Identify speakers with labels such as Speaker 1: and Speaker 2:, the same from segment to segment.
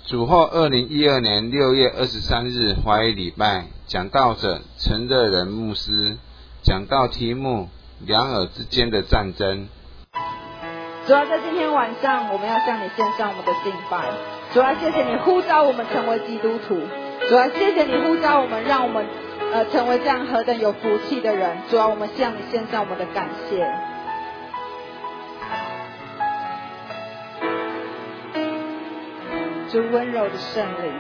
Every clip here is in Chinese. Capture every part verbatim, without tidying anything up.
Speaker 1: 主后二零一二年六月二十三日华语礼拜，讲道者陈热仁牧师，讲道题目两耳之间的战争。
Speaker 2: 主啊，在今天晚上，我们要向你献上我们的敬拜。主啊，谢谢你呼召我们成为基督徒。主啊，谢谢你呼召我们，让我们呃成为这样何等有福气的人。主啊，我们向你献上我们的感谢。主温柔的圣灵，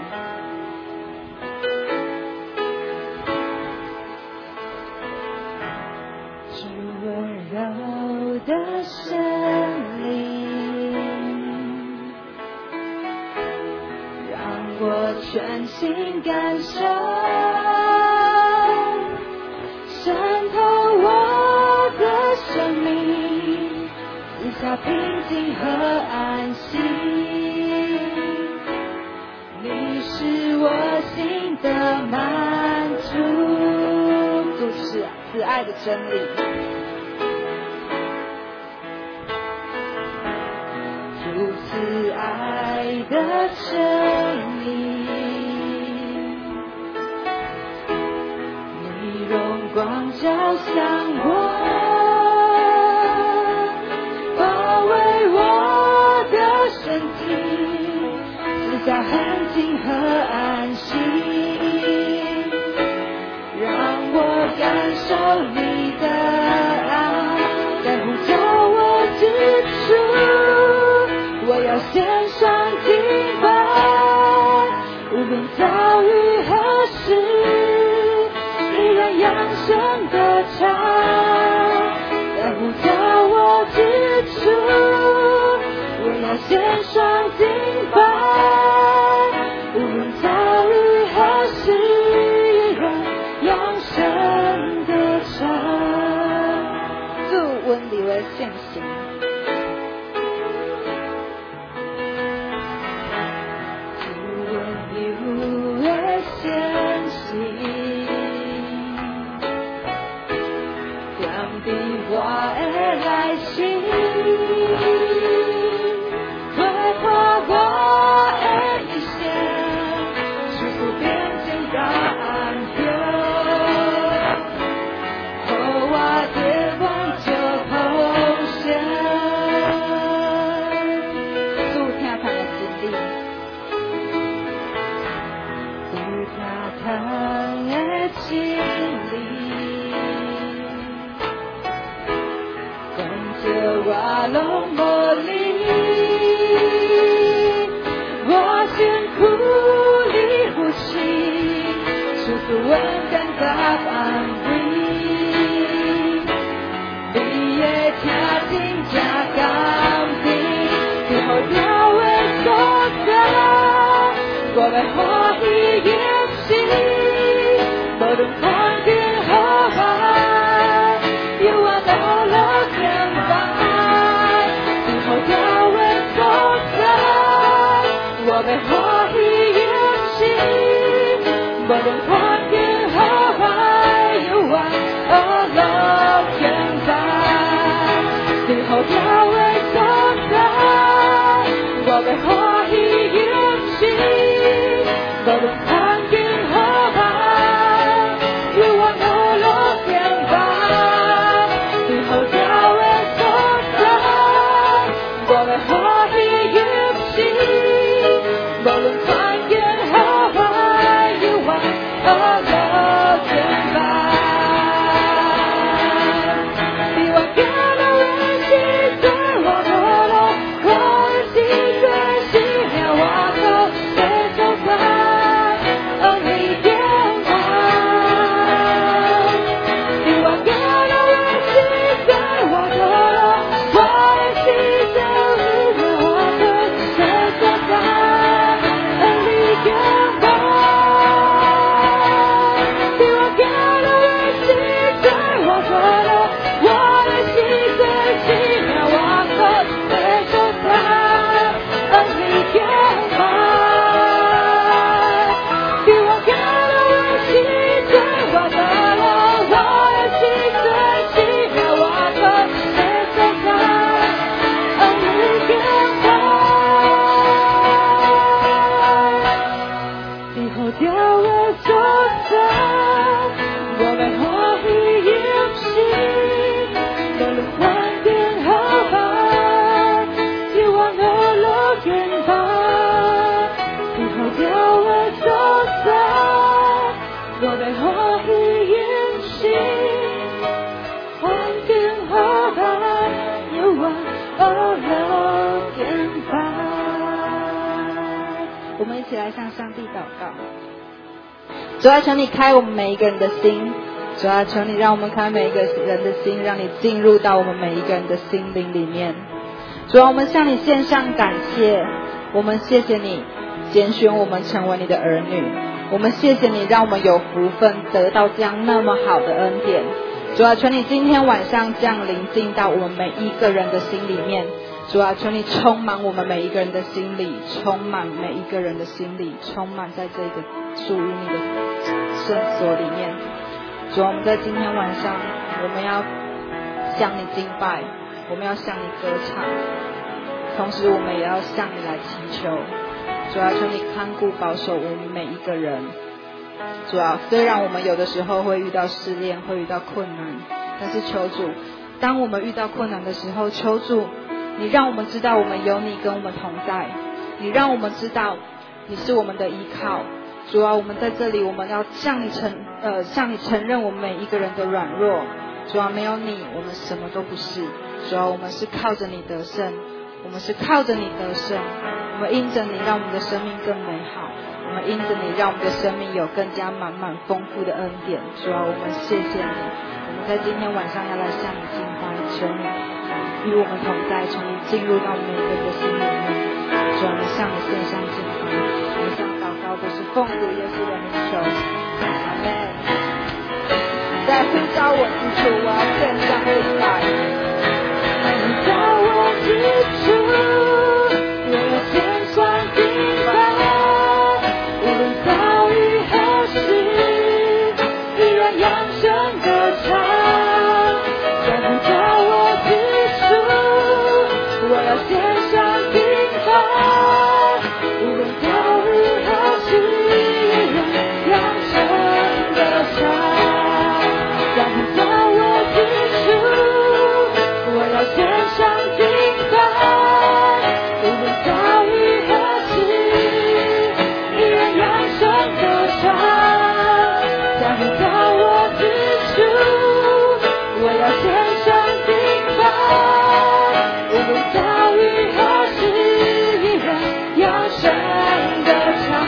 Speaker 2: 主温柔的圣灵，让我全心感受，渗透我的生命，赐下平静和安息。你是我心的满足，主是慈爱的真理，主慈爱的真理，你荣光照向我，包围我的身体，赐下很静和安息，让我感受你的爱，在呼召我之处，我要献上敬拜，无论遭遇何时，依然扬声歌唱，在呼召我之处，我要献上敬拜。现行，主温柔的现行，降低我的来信，推破我的一线，使不变见答案后，后我的光就瓦隆茉莉，我先苦里呼吸，处处稳感答安慰，你也听进加甘定，最後調為所在，我為歡喜演戲，無論環境何壞，有我到了天涯。我被歡喜演戲，無論環境何壞，有愛而樂天在，最後調為所在。我被歡喜演戲，無論環境何壞，有愛而樂天在，最後調為所在。我被歡喜演戲。無論環境何壞，有愛而樂天在，比我更能溫馨對我墮落，我的心最奇妙，我都被主宰，而你變壞，比我更能溫馨對我墮落，我的心最奇妙，我都被主宰。 我们一起来向上帝祷告。主啊，求你开我们每一个人的心，主啊，求你让我们开每一个人的心，让你进入到我们每一个人的心灵里面。主啊，我们向你献上感谢，我们谢谢你拣选我们成为你的儿女，我们谢谢你让我们有福分得到这样那么好的恩典。主啊，求你今天晚上降临进到我们每一个人的心里面。主啊，求你充满我们每一个人的心里，充满每一个人的心里，充满在这个属于你的圣所里面。主啊，我们在今天晚上我们要向你敬拜，我们要向你歌唱，同时我们也要向你来祈求。主啊，求你看顾保守我们每一个人。主啊，虽然我们有的时候会遇到试炼，会遇到困难，但是求主，当我们遇到困难的时候，求主你让我们知道我们有你跟我们同在，你让我们知道你是我们的依靠。主啊，我们在这里我们要向你承呃向你承认我们每一个人的软弱。主啊，没有你我们什么都不是。主啊，我们是靠着你得胜，我们是靠着你得胜，我们因着你让我们的生命更美好，我们因着你让我们的生命有更加满满丰富的恩典。主啊，我们谢谢你，我们在今天晚上要来向你敬拜，求你与我们同在，求你进入到每一个人的心里面。主啊，我们向你献上敬拜，我们向祷告都是奉主耶稣的名求，阿们。在呼召我之处，我要献上敬拜。呼召我之处，我要献上敬拜。无论遭遇何事，依然扬声歌唱。在呼召我之处，我要献上敬拜。无论遭遇何事，依然扬声歌唱。在呼召我之处，我要献上敬拜。无论遭遇何事，依然扬声歌唱。在呼召我之处，我要献上敬拜。无论遭遇何事，依然扬声歌唱。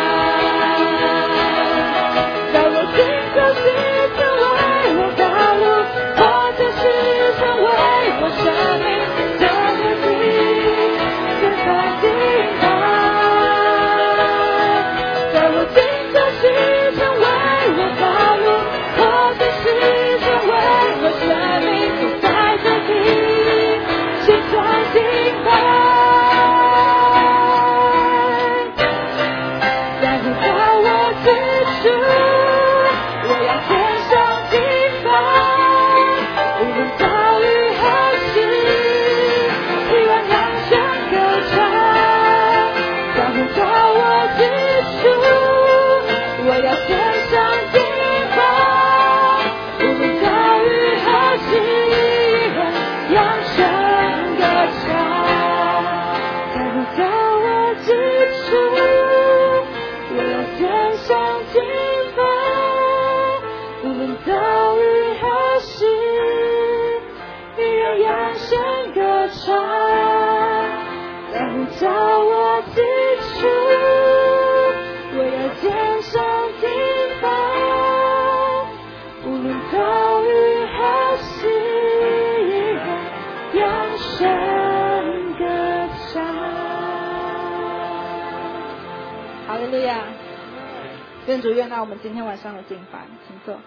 Speaker 2: 在我行走时成为我道路，或者是成为我生命的痕迹，现在敬拜。在我行走时成为我道路，或者是成为我生命所在的地，现在敬拜。在呼召我之处，我要献上敬拜。无论遭遇何事，依然扬声歌唱。在呼召我之处，我要献上敬拜。无论遭遇何事，依然扬声歌唱。在呼召我之处，我要献上敬拜。无论遭遇何事，依然扬声歌唱。在呼召我之处，我要献上敬拜。无论遭遇何事，依然扬声歌唱。哈利路亚！愿主悦纳我们今天晚上的敬拜，请坐。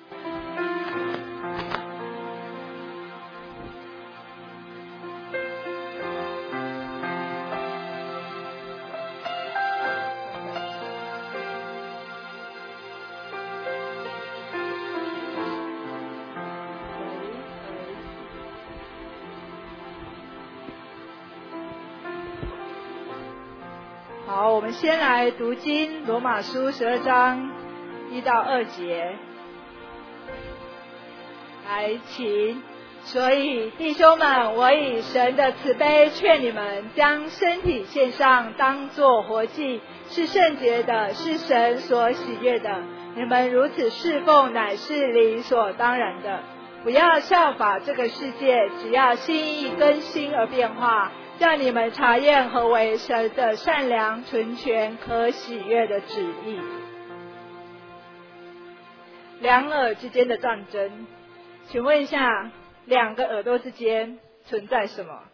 Speaker 2: 好，我们先来读经，罗马书十二章一到二节。来，请。所以弟兄们，我以神的慈悲劝你们，将身体献上，当作活祭，是圣洁的，是神所喜悦的。你们如此侍奉，乃是理所当然的。不要效法这个世界，只要心意更新而变化， 叫你们查验何为神的善良、纯全、可喜悦的旨意。两耳之间的战争，请问一下，两个耳朵之间存在什么？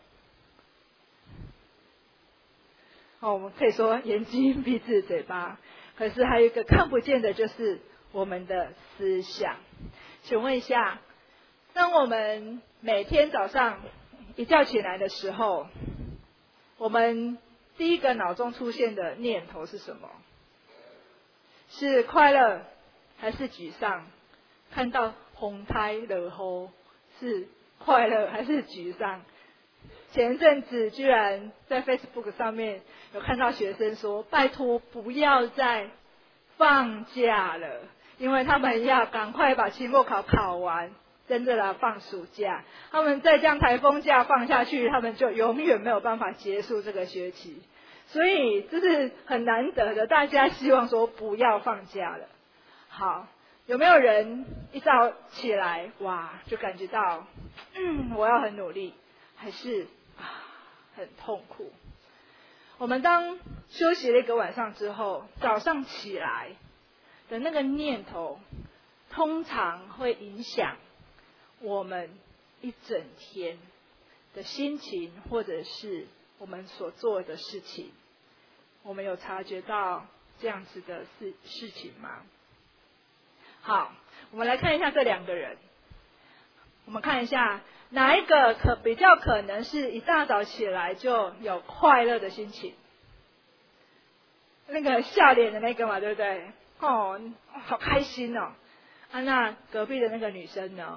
Speaker 2: 哦，我们可以说眼睛、鼻子、嘴巴，可是还有一个看不见的，就是我们的思想。请问一下，当我们每天早上一觉起来的时候，我们第一个脑中出现的念头是什么？是快乐还是沮丧？看到红胎惹祸，是快乐还是沮丧？前一阵子居然在 Facebook 上面有看到学生说，拜托不要再放假了，因为他们要赶快把期末考考完，真正的放暑假。他们再这样台风假放下去，他们就永远没有办法结束这个学期。所以这是很难得的，大家希望说不要放假了。好，有没有人一早起来，哇，就感觉到，嗯，我要很努力，还是啊很痛苦？我们当休息了一个晚上之后，早上起来的那个念头，通常会影响我们一整天的心情，或者是我们所做的事情。我们有察觉到这样子的事事情吗？好，我们来看一下这两个人。我们看一下哪一个可比较可能是一大早起来就有快乐的心情？那个笑脸的那个嘛，对不对？哦，好开心哦！啊，那隔壁的那个女生呢？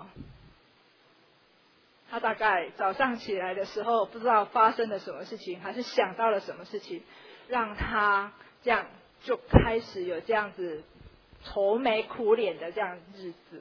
Speaker 2: 她大概早上起来的时候，不知道发生了什么事情，还是想到了什么事情，让她这样就开始有这样子愁眉苦脸的这样日子。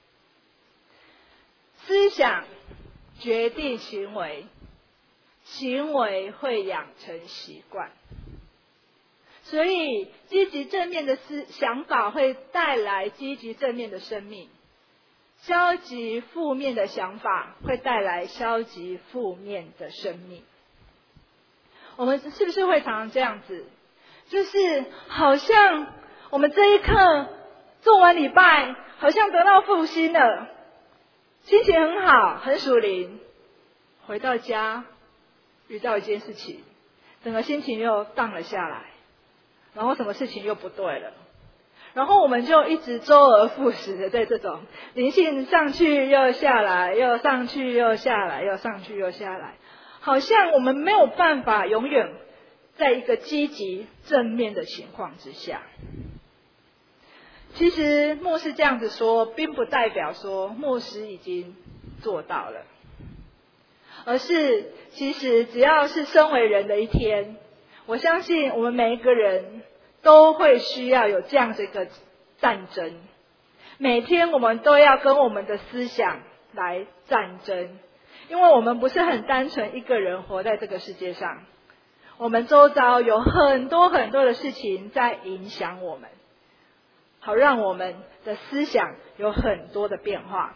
Speaker 2: 思想决定行为，行为会养成习惯。所以积极正面的思想法会带来积极正面的生命，消极负面的想法会带来消极负面的生命。我们是不是会常常这样子？就是好像我们这一刻做完礼拜，好像得到复兴了，心情很好，很属灵。回到家遇到一件事情，整个心情又荡了下来，然后什么事情又不对了，然后我们就一直周而复始的在这种灵性上去又下来，又上去又下来，又上去又下来，好像我们没有办法永远在一个积极正面的情况之下。其实牧师这样子说，并不代表说牧师已经做到了，而是其实只要是身为人的一天，我相信我们每一个人都会需要有这样的一个战争。每天我们都要跟我们的思想来战争，因为我们不是很单纯一个人活在这个世界上，我们周遭有很多很多的事情在影响我们，好让我们的思想有很多的变化。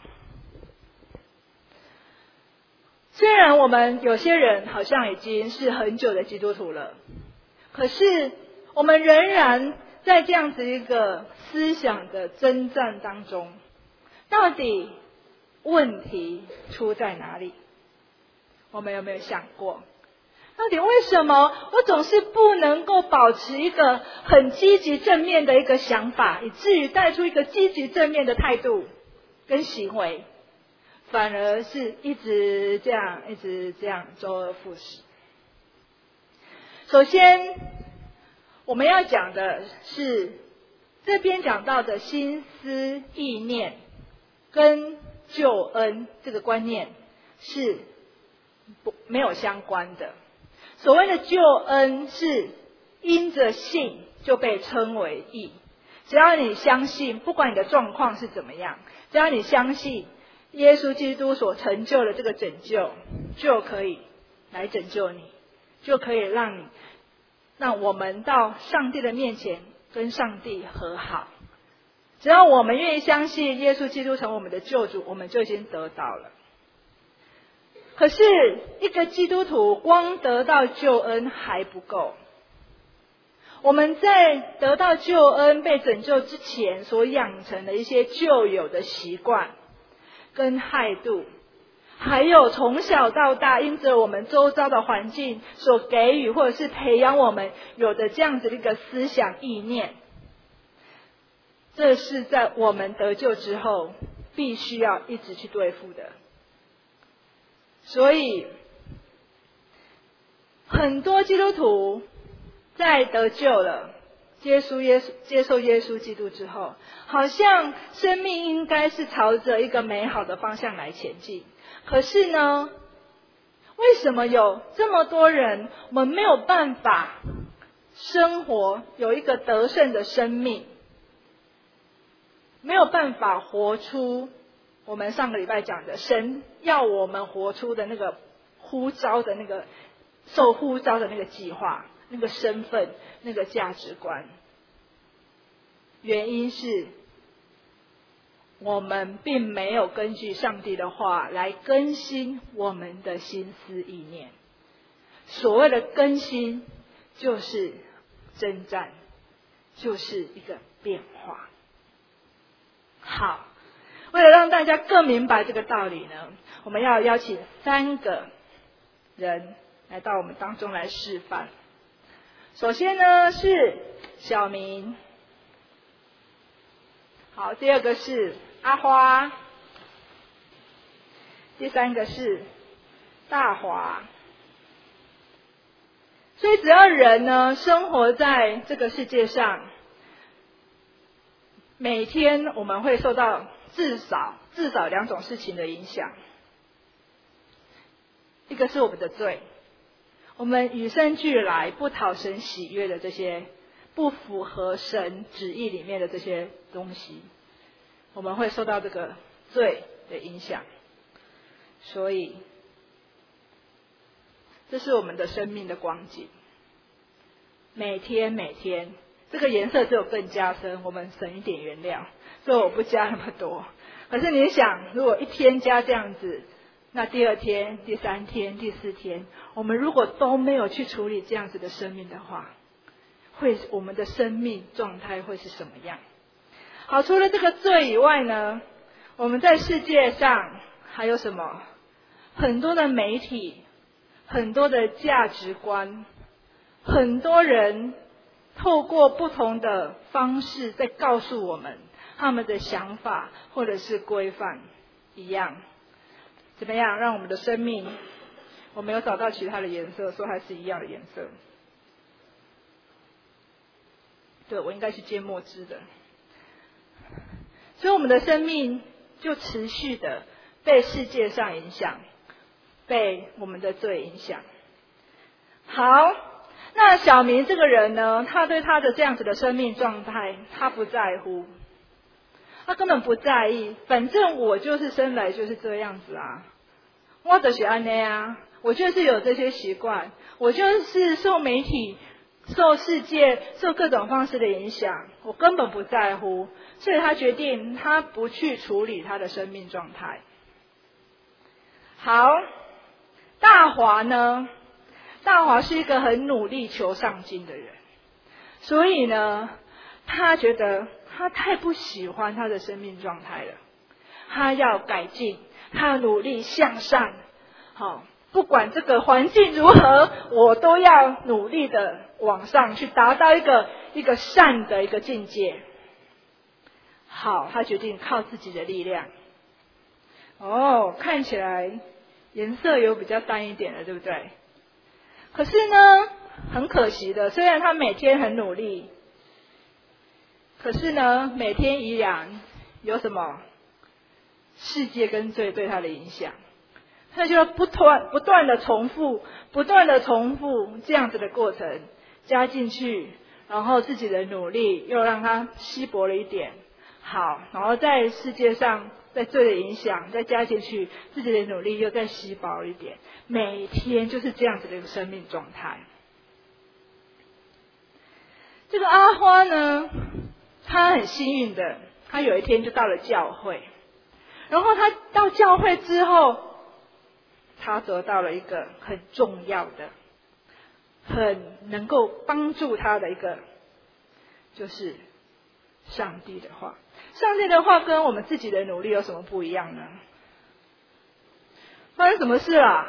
Speaker 2: 虽然我们有些人好像已经是很久的基督徒了，可是我们仍然在这样子一个思想的征战当中，到底问题出在哪里？我们有没有想过，到底为什么我总是不能够保持一个很积极正面的一个想法，以至于带出一个积极正面的态度跟行为，反而是一直这样一直这样周而复始？首先我们要讲的是，这边讲到的心思意念跟救恩这个观念是不没有相关的。所谓的救恩是因着信就被称为义，只要你相信，不管你的状况是怎么样，只要你相信耶稣基督所成就的这个拯救，就可以来拯救你，就可以让你让我们到上帝的面前跟上帝和好。只要我们愿意相信耶稣基督成为我们的救主，我们就已经得到了。 可是一个基督徒光得到救恩还不够，我们在得到救恩被拯救之前所养成的一些旧有的习惯跟态度，还有从小到大因着我们周遭的环境所给予或者是培养我们有的这样子的一个思想意念，这是在我们得救之后必须要一直去对付的。所以很多基督徒在得救了，接受耶稣接受耶稣基督之后，好像生命应该是朝着一个美好的方向来前进。可是呢，为什么有这么多人我们没有办法生活有一个得胜的生命，没有办法活出我们上个礼拜讲的神要我们活出的那个呼召的那个受呼召的那个计划，那个身份，那个价值观？原因是我们并没有根据上帝的话来更新我们的心思意念。所谓的更新就是征战，就是一个变化。好，为了让大家更明白这个道理呢，我们要邀请三个人来到我们当中来示范。首先呢是小明，好，第二个是阿花，第三个是大华。所以只要人呢生活在这个世界上，每天我们会受到至少至少两种事情的影响。一个是我们的罪，我们与生俱来不讨神喜悦的这些不符合神旨意里面的这些东西，我们会受到这个罪的影响。所以这是我们的生命的光景，每天每天这个颜色只有更加深，我们省一点原料，所以我不加那么多。可是你想，如果一天加这样子，那第二天、第三天、第四天，我们如果都没有去处理这样子的生命的话，会我们的生命状态会是什么样？好，除了这个罪以外呢，我们在世界上还有什么？很多的媒体，很多的价值观，很多人透过不同的方式在告诉我们他们的想法或者是规范一样。怎么样让我们的生命，我没有找到其他的颜色，说还是一样的颜色。对，我应该去接墨汁的。所以我们的生命就持续的被世界上影响，被我们的罪影响。好，那小明这个人呢，他对他的这样子的生命状态，他不在乎，他根本不在意，反正我就是生来就是这样子啊，我就是这样啊，我就是有这些习惯，我就是受媒体、受世界、受各种方式的影响，我根本不在乎，所以他决定他不去处理他的生命状态。好，大华呢？大华是一个很努力求上进的人，所以呢，他觉得他太不喜欢他的生命状态了，他要改进，他要努力向上。好，不管这个环境如何，我都要努力的往上去，达到一个一个善的一个境界。好，他决定靠自己的力量。哦，看起来颜色有比较淡一点了，对不对？可是呢，很可惜的，虽然他每天很努力，可是呢，每天依然有什么世界跟罪对他的影响，他就不断不断的重复，不断的重复这样子的过程加进去，然后自己的努力又让他稀薄了一点。好，然后在世界上在罪的影响再加进去，自己的努力又再稀薄一点，每天就是这样子的一个生命状态。这个阿花呢，他很幸运的，他有一天就到了教会，然后他到教会之后， 他得到了一个很重要的、很能够帮助他的一个，就是上帝的话。上帝的话跟我们自己的努力有什么不一样呢？发生什么事啦？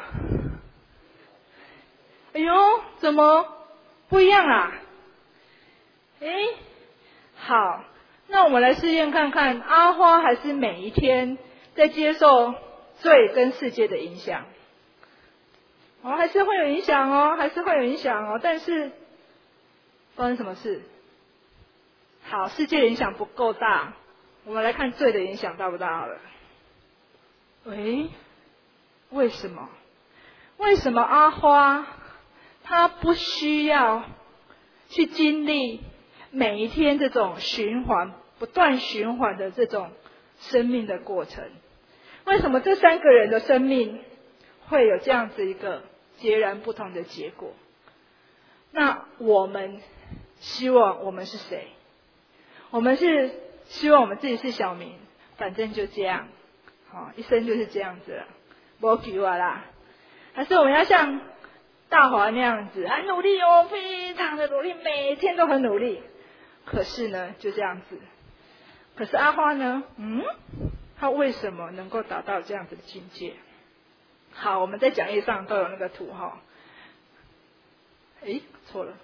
Speaker 2: 哎呦，怎么不一样啊？哎，好，那我们来试验看看，阿花还是每一天在接受罪跟世界的影响？哦，还是会有影响哦，还是会有影响哦，但是发生什么事？好，世界的影响不够大，我们来看罪的影响大不大好了。喂，为什么？为什么阿花她不需要去经历每一天这种循环、不断循环的这种生命的过程？为什么这三个人的生命会有这样子一个截然不同的结果？那我们希望我们是谁？我们是希望我们自己是小民，反正就这样，好，一生就是这样子了，没救啊啦。还是我们要像大华那样子，很努力哦，非常的努力，每天都很努力。可是呢，就这样子。可是阿花呢？嗯，他为什么能够达到这样子的境界？好，我们在讲义上都有那个图哈。诶，错了。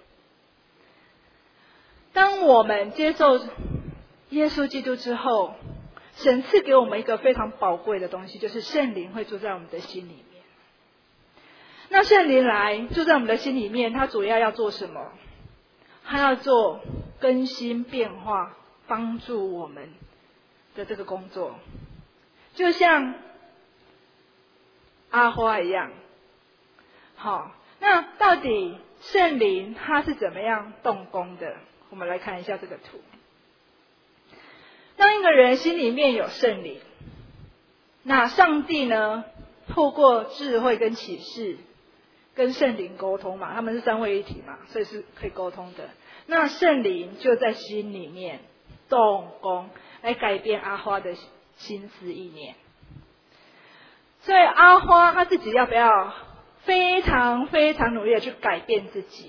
Speaker 2: 当我们接受耶稣基督之后，神赐给我们一个非常宝贵的东西，就是圣灵会住在我们的心里面。那圣灵来住在我们的心里面，他主要要做什么？他要做更新变化，帮助我们的这个工作，就像阿花一样。好，那到底圣灵他是怎么样动工的？我们来看一下这个图。当一个人心里面有圣灵，那上帝呢，透过智慧跟启示跟圣灵沟通嘛，他们是三位一体嘛，所以是可以沟通的。那圣灵就在心里面动工，来改变阿花的心思意念。所以阿花他自己要不要非常非常努力的去改变自己？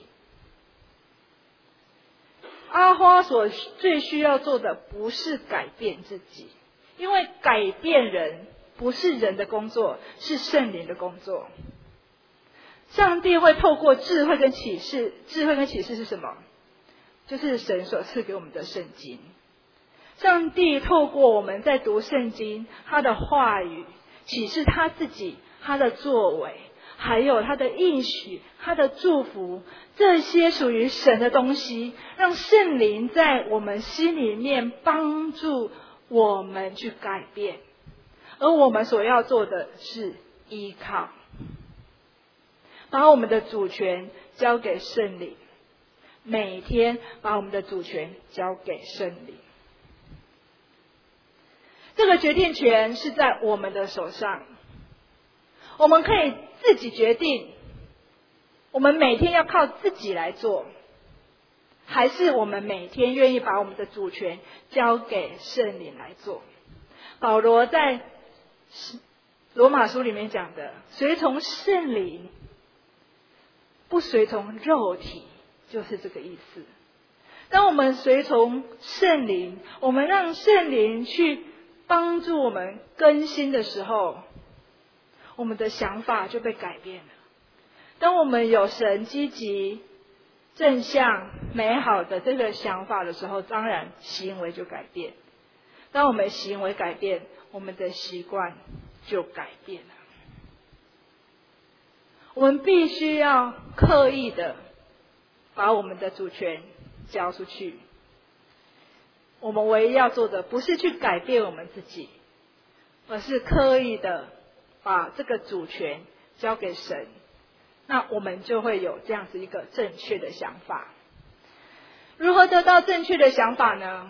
Speaker 2: 阿花所最需要做的不是改变自己，因为改变人不是人的工作，是圣灵的工作。上帝会透过智慧跟启示，智慧跟启示是什么？就是神所赐给我们的圣经。上帝透过我们在读圣经，他的话语启示他自己，他的作为，还有他的应许，他的祝福，这些属于神的东西，让圣灵在我们心里面帮助我们去改变。而我们所要做的是依靠，把我们的主权交给圣灵，每天把我们的主权交给圣灵。这个决定权是在我们的手上，我们可以自己决定，我们每天要靠自己来做，还是我们每天愿意把我们的主权交给圣灵来做。保罗在罗马书里面讲的，随从圣灵，不随从肉体，就是这个意思。当我们随从圣灵，我们让圣灵去帮助我们更新的时候，我们的想法就被改变了。当我们有神积极、正向、美好的这个想法的时候，当然行为就改变。当我们行为改变，我们的习惯就改变了。我们必须要刻意的把我们的主权交出去。我们唯一要做的不是去改变我们自己，而是刻意的把这个主权交给神。那我们就会有这样子一个正确的想法。如何得到正确的想法呢？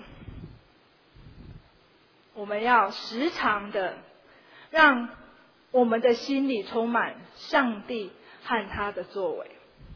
Speaker 2: 我们要时常的让我们的心里充满上帝和他的作为。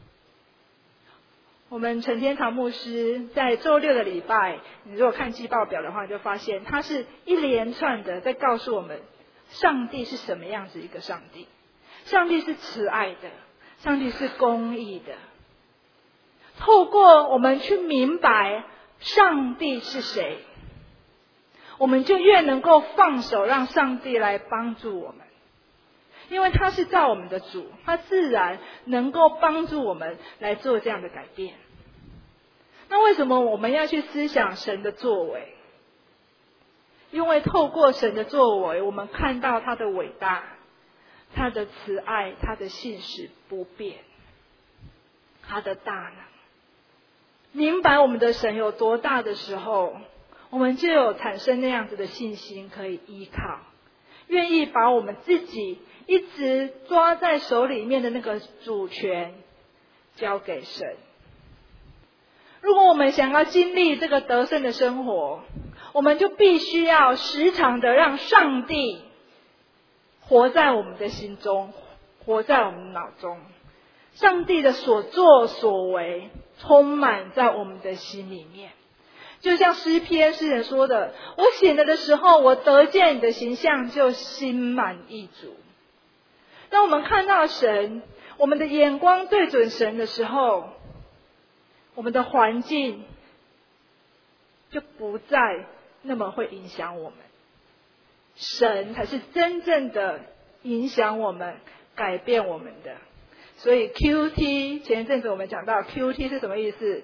Speaker 2: 我们陈天堂牧师在周六的礼拜，你如果看季报表的话，你就发现他是一连串的在告诉我们上帝是什么样子一个上帝。 上帝是慈爱的，上帝是公义的。透过我们去明白上帝是谁，我们就越能够放手让上帝来帮助我们。因为他是造我们的主，他自然能够帮助我们来做这样的改变。那为什么我们要去思想神的作为？因为透过神的作为，我们看到他的伟大，他的慈爱，他的信实不变，他的大能。明白我们的神有多大的时候，我们就有产生那样子的信心可以依靠，愿意把我们自己一直抓在手里面的那个主权交给神。如果我们想要经历这个得胜的生活，我们就必须要时常的让上帝活在我们的心中，活在我们的脑中。上帝的所作所为充满在我们的心里面。就像诗篇诗人说的，我醒了的时候，我得见你的形象，就心满意足。当我们看到神，我们的眼光对准神的时候，我们的环境就不再那么会影响我们，神才是真正的影响我们、改变我们的。所以 Q T 前一阵子我们讲到 Q T 是什么意思？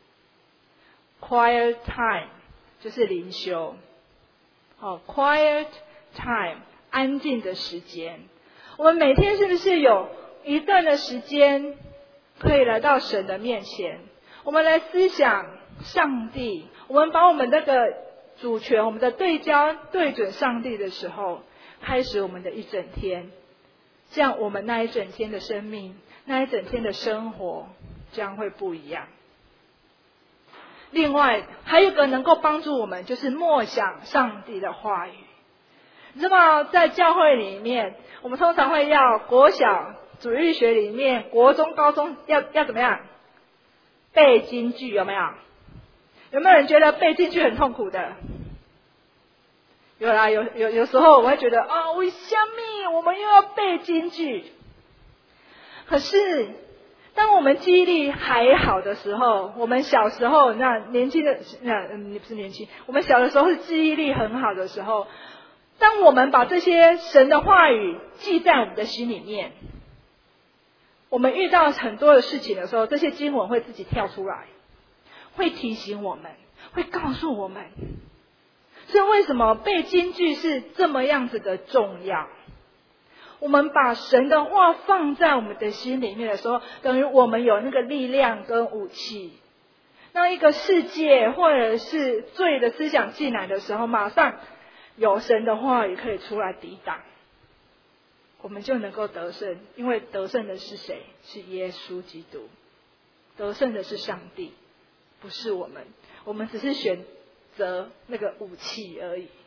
Speaker 2: Quiet time 就是灵修。哦 Quiet time 安静的时间。我们每天是不是有一段的时间可以来到神的面前，我们来思想上帝，我们把我们那个主权，我们的对焦对准上帝的时候，开始我们的一整天，这样我们那一整天的生命，那一整天的生活将会不一样。另外还有一个能够帮助我们，就是默想上帝的话语。你知道在教会里面，我们通常会要国小主日学里面，国中高中要要怎么样背金句，有没有？有没有人觉得背金句很痛苦的？有啦，有有有时候我会觉得啊，为什么我们又要背金句？可是当我们记忆力还好的时候，我们小时候那年轻的那嗯，你不是年轻，我们小的时候是记忆力很好的时候，当我们把这些神的话语记在我们的心里面，我们遇到很多的事情的时候，这些经文会自己跳出来，会提醒我们，会告诉我们。所以为什么背金句是这么样子的重要？我们把神的话放在我们的心里面的时候，等于我们有那个力量跟武器。当一个世界或者是罪的思想进来的时候，马上有神的话语可以出来抵挡，我们就能够得胜。因为得胜的是谁？是耶稣基督。得胜的是上帝，不是我们。我们只是选择那个武器而已。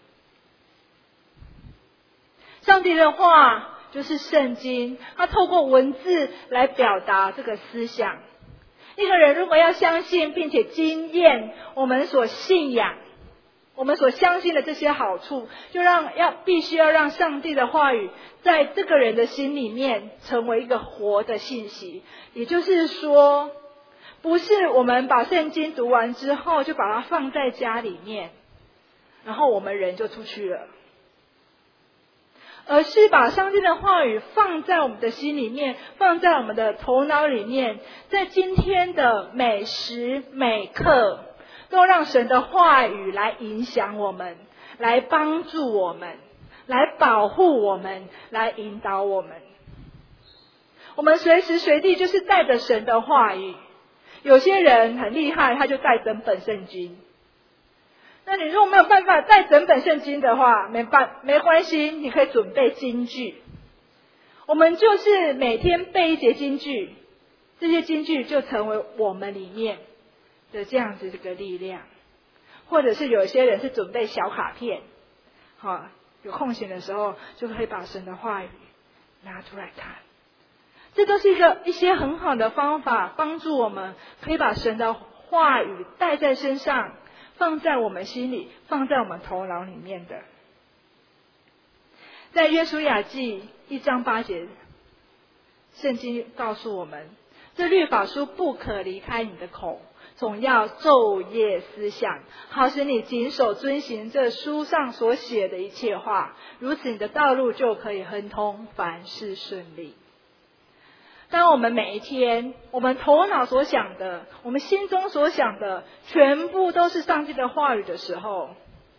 Speaker 2: 上帝的话就是圣经，他透过文字来表达这个思想。一个人如果要相信并且经验我们所信仰、我们所相信的这些好处，就让要必须要让上帝的话语在这个人的心里面成为一个活的信息。也就是说，不是我们把圣经读完之后就把它放在家里面，然后我们人就出去了，而是把上帝的话语放在我们的心里面，放在我们的头脑里面，在今天的每时每刻都让神的话语来影响我们，来帮助我们，来保护我们，来引导我们。我们随时随地就是带着神的话语。有些人很厉害，他就带整本圣经。那你如果没有办法带整本圣经的话，没办没关系，你可以准备金句。我们就是每天背一节金句，这些金句就成为我们里面的这样子这个力量。或者是有些人是准备小卡片，好，有空闲的时候就可以把神的话语拿出来看。这都是一个一些很好的方法，帮助我们可以把神的话语带在身上，放在我们心里，放在我们头脑里面的。在约书亚记一章八节圣经告诉我们，这律法书不可离开你的口，总要昼夜思想，好使你谨守遵行这书上所写的一切话，如此你的道路就可以亨通，凡事顺利。当我们每一天，我们头脑所想的，我们心中所想的，全部都是上帝的话语的时候，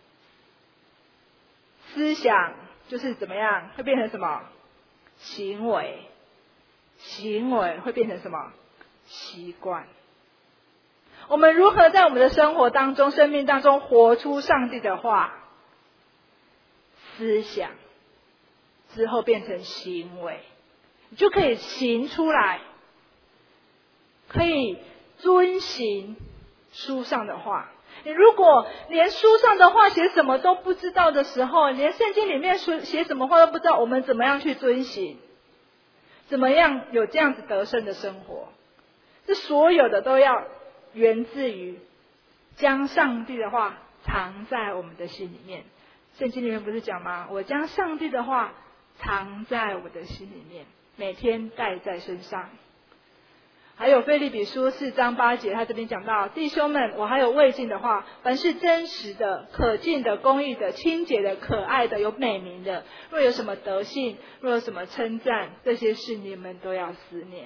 Speaker 2: 思想就是怎么样，会变成什么？行为。行为会变成什么？习惯。我们如何在我们的生活当中、生命当中活出上帝的话？思想之后变成行为，你就可以行出来，可以遵行书上的话。你如果连书上的话写什么都不知道的时候，连圣经里面写什么话都不知道，我们怎么样去遵行？怎么样有这样子得胜的生活？这所有的都要源自于将上帝的话藏在我们的心里面。圣经里面不是讲吗？我将上帝的话藏在我的心里面，每天带在身上。还有腓立比书四章八节，他这边讲到，弟兄们，我还有未尽的话，凡是真实的、可敬的、公义的、清洁的、可爱的、有美名的，若有什么德性，若有什么称赞，这些事你们都要思念。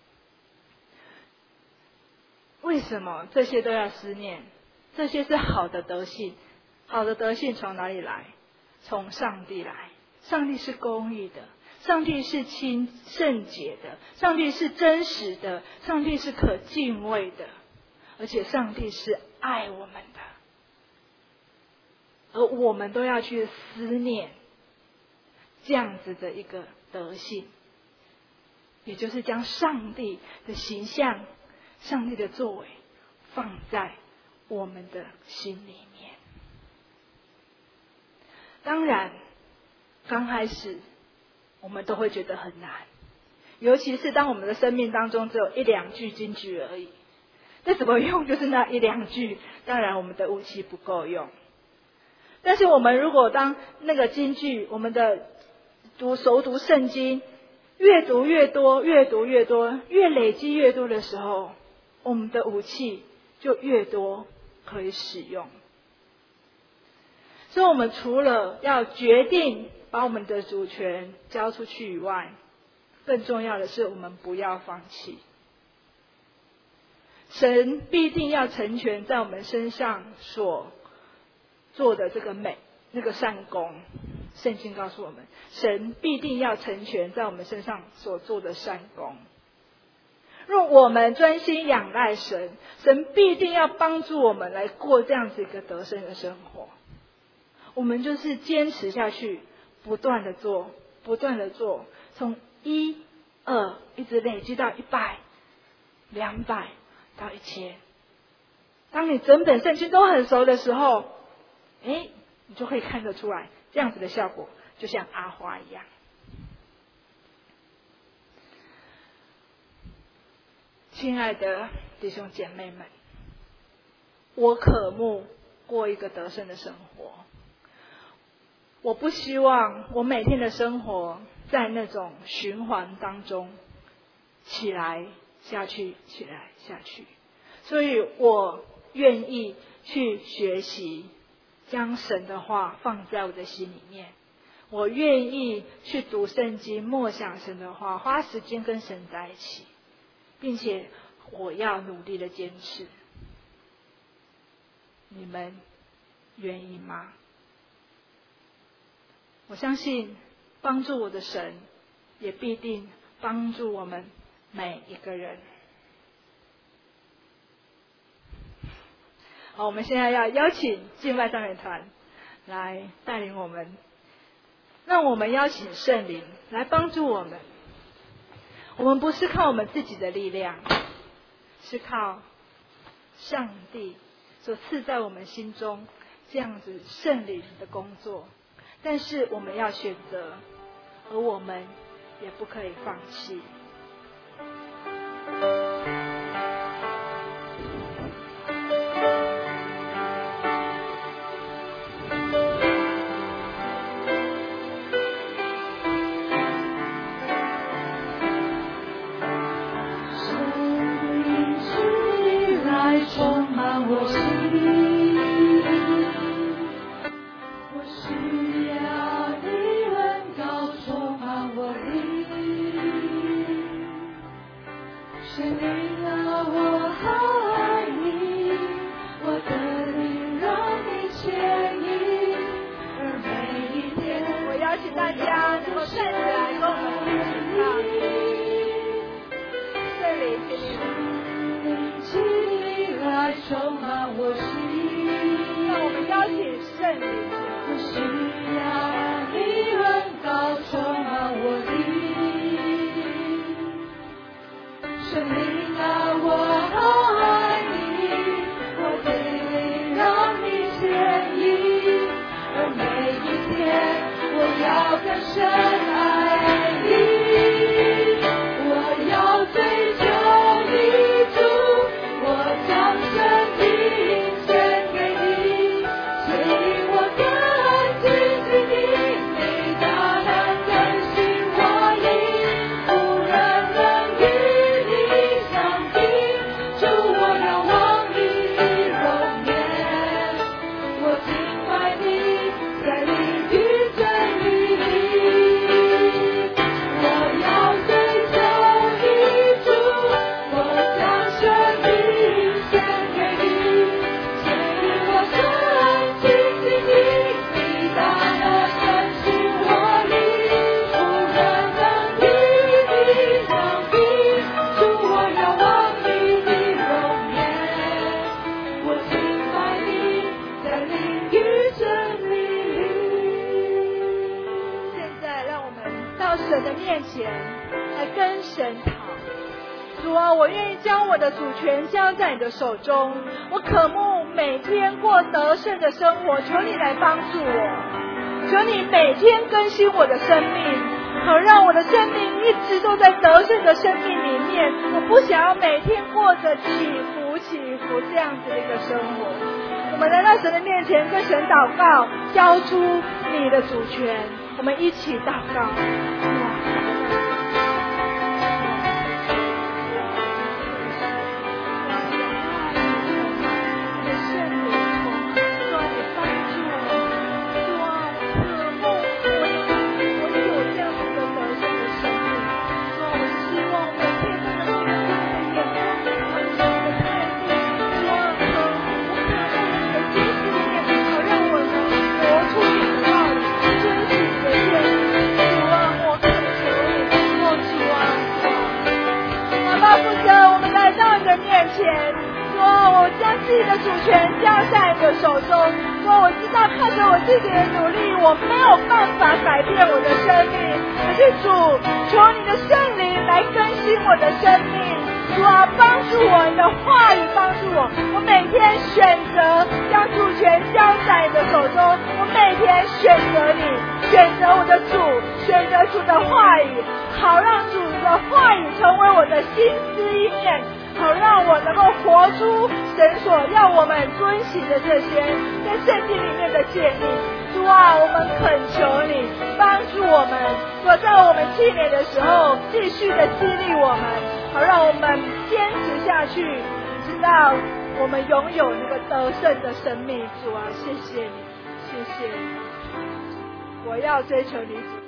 Speaker 2: 为什么这些都要思念？这些是好的德性。好的德性从哪里来？从上帝来。上帝是公义的，上帝是清圣洁的，上帝是真实的，上帝是可敬畏的，而且上帝是爱我们的，而我们都要去思念这样子的一个德性，也就是将上帝的形象、上帝的作为放在我们的心里面。当然刚开始我们都会觉得很难，尤其是当我们的生命当中只有一两句金句而已，那怎么用？就是那一两句，当然我们的武器不够用。但是我们如果当那个金句，我们的读熟读圣经越读越多，越读越多，越累积越多的时候，我们的武器就越多可以使用。所以我们除了要决定把我们的主权交出去以外，更重要的是我们不要放弃。神必定要成全在我们身上所做的这个美那个善功。圣经告诉我们，神必定要成全在我们身上所做的善功。若我们专心仰赖神，神必定要帮助我们来过这样子一个得胜的生活。我们就是坚持下去，不断的做，不断的做，从一、二一直累积到一百、两百到一千。当你整本圣经都很熟的时候，哎，你就可以看得出来，这样子的效果就像阿花一样。亲爱的弟兄姐妹们，我渴慕过一个得胜的生活。我不希望我每天的生活在那种循环当中起来下去，起来下去。所以我愿意去学习将神的话放在我的心里面，我愿意去读圣经，默想神的话，花时间跟神在一起，并且我要努力的坚持。你们愿意吗？我相信帮助我的神也必定帮助我们每一个人。好，我们现在要邀请敬拜赞美团来带领我们，让我们邀请圣灵来帮助我们。我们不是靠我们自己的力量，是靠上帝所赐在我们心中这样子圣灵的工作。但是我们要选择，而我们也不可以放弃。 灵，我需要你恩膏充满我的生命啊，我好爱你，我对你让你牵引，而每一天我要更深爱你。手中，我渴慕每天过得胜的生活，求你来帮助我，求你每天更新我的生命，好让我的生命一直都在得胜的生命里面。我不想要每天过着起伏起伏这样子的一个生活。我们来到神的面前，跟神祷告，交出你的主权，我们一起祷告。自己的主权交在你的手中，说我知道靠着我自己的努力，我没有办法改变我的生命，可是主，求你的圣灵来更新我的生命，主啊，帮助我，你的话语帮助我，我每天选择将主权交在你的手中，我每天选择你，选择我的主，选择主的话语，好让主的话语成为我的心思意念，好让我能够活出神所要我们遵行的这些在圣经里面的诫命。主啊，我们恳求你帮助我们，说在我们气馁的时候继续的激励我们，好让我们坚持下去，直到我们拥有那个得胜的生命。主啊，谢谢你，谢谢你，我要追求你主。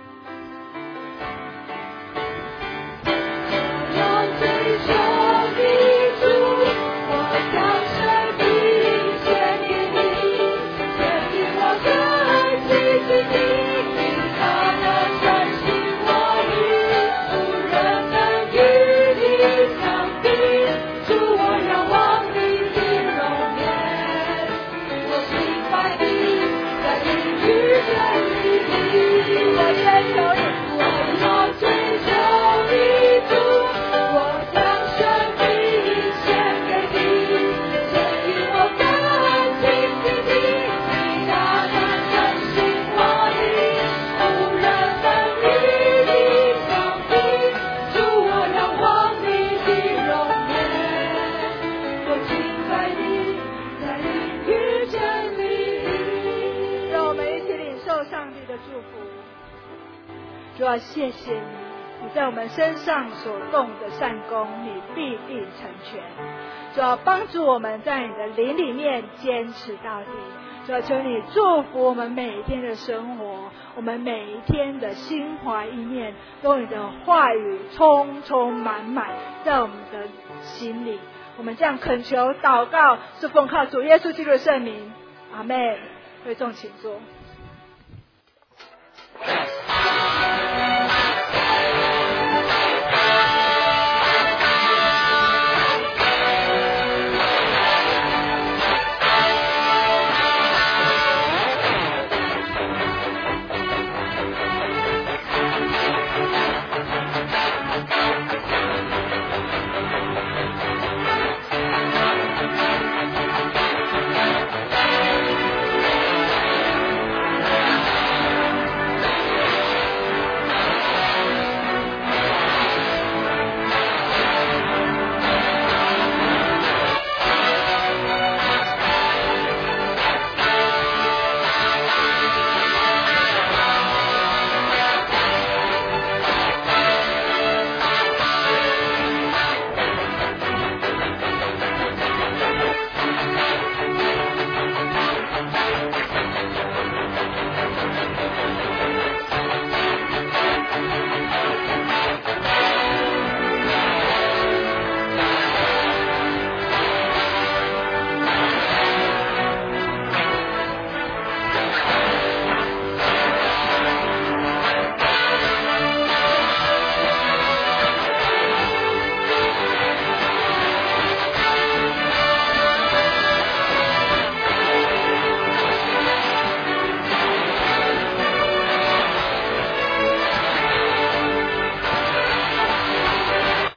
Speaker 2: 主啊，谢谢你，你在我们身上所动的善功，你必定成全。主啊，帮助我们在你的灵里面坚持到底。主啊，求你祝福我们每一天的生活，我们每一天的心怀意念，都有你的话语充充满满在我们的心里。我们这样恳求祷告，是奉靠主耶稣基督的圣名，阿们。各位众请坐。